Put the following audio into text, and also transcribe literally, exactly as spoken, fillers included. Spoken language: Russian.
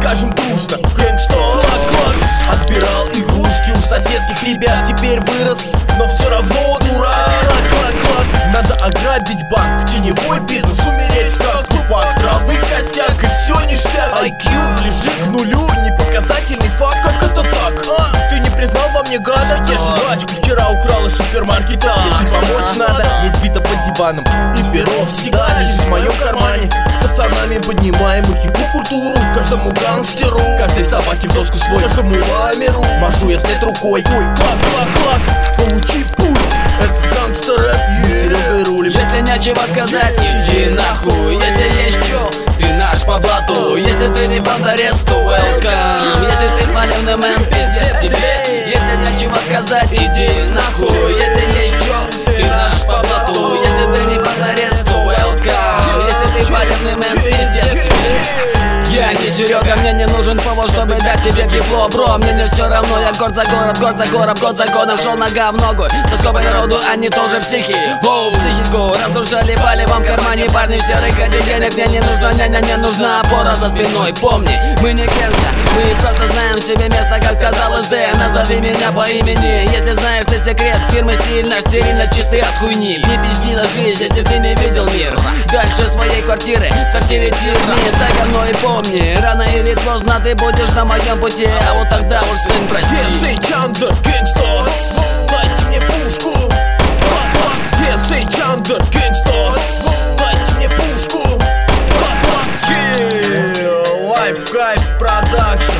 скажем дружно: гэнгста. Клак-клак. Отбирал игрушки у соседских ребят, теперь вырос, но все равно дурак. Клак-клак-клак. Надо ограбить банк, теневой бизнес, умереть как тупак. Травы косяк и все ништяк. ай кью ближе к нулю, непоказательный факт. Как это так? А? Ты не признал во мне гада? Я же жвачку вчера украл из супермаркета. Если помочь надо, есть бита под диваном, и перо всегда лежит в моем кармане. С пацанами поднимаем их культуру, каждому гангстеру, каждой собаке в доску свой, каждому ламеру машу я вслед рукой. Ой, клак-клак-клак, получи пуль. Это гангстер-рэп, мы с Серегой рулим. Если нечего сказать, иди нахуй. Если есть чё, ты наш по блату. Если ты не бондарец, то welcome. Если ты палевный мэн, пиздец тебе. Если нечего сказать, иди нахуй. Если есть чё, ты наш по блату. Если ты не бондарец, то welcome. Если ты палевный мэн, пиздец тебе. Я не Серега, мне не нужен повод, чтобы дать тебе тепло, бро. Мне не все равно, я город за город, город за город, год за годом шел нога в ногу. Со скобой народу, они тоже психи. Оу, психику разрушали, пали вам в кармане. Парни все рыкали денег, мне не нужна няня, не нужна опора за спиной. Помни, мы не кенса, мы просто знаем себе место, как сказал эс дэ. Назови меня по имени, если знаешь ты секрет фирмы стиль наш стерильно чистый от хуйни. Не пизди на жизнь, если ты не видел мир. Дальше своей квартиры, в сортире тирни. Так говно и помни, рано или поздно ты будешь на моем пути, а вот тогда уж, сын, прости. Где сей Чандер, гэнгстас? Дайте мне пушку. Где сей Чандер, гэнгстас? Дайте мне пушку. Yeah, Life Kайф Продакшн.